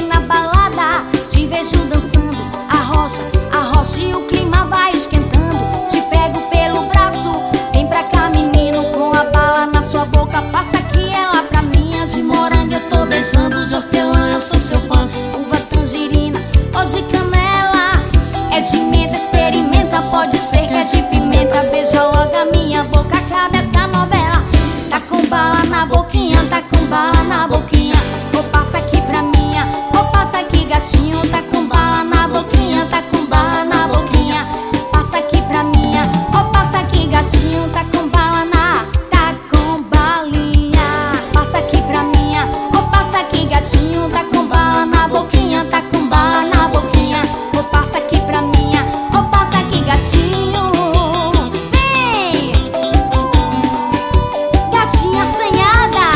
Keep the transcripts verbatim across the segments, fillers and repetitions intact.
na balada, te vejo dançando, arrocha, arrocha e o clima vai esquentando. Te pego pelo braço, vem pra cá menino, com a bala na sua boca, passa aqui ela pra mim. A de morango eu tô beijando, de hortelã eu sou seu fã, uva tangerina ou de canela, é de menta, experimenta, pode ser que é de pimenta. Beija logo a minha boca, acaba essa novela. Tá com bala na boquinha, tá com bala na boquinha, ou passa aqui pra minha, ou passa aqui gatinho. Tá com bala na boquinha, tá com bala na boquinha, passa aqui pra minha, ou passa aqui gatinho. Tá com bala na, tá com balinha, passa aqui pra minha, ou passa aqui gatinho. Tá com bala na boquinha, tá com bala na boquinha, ou passa aqui pra minha, ou passa aqui gatinho. Vem, gatinha assanhada.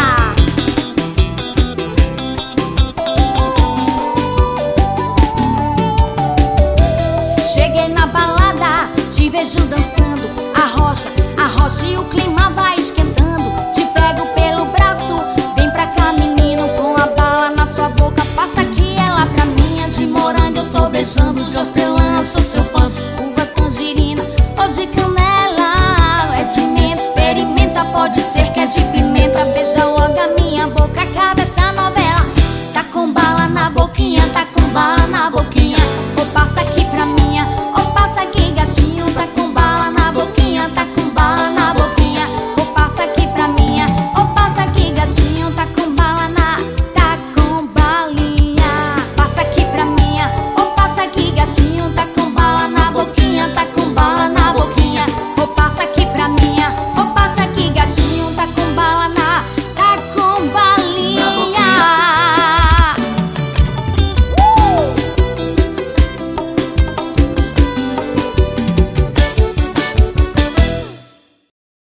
Cheguei na balada, te vejo dançando, arrocha, arrocha e o clima vai esquentando. Te pego pelo braço, vem pra cá menino, com a bala na sua boca, passa aqui ela pra mim. A de morango eu tô beijando, de hortelã eu sou seu fã, uva tangerina ou de canela, é de menta, experimenta, pode ser que é de pimenta. Beija logo a minha boca, acaba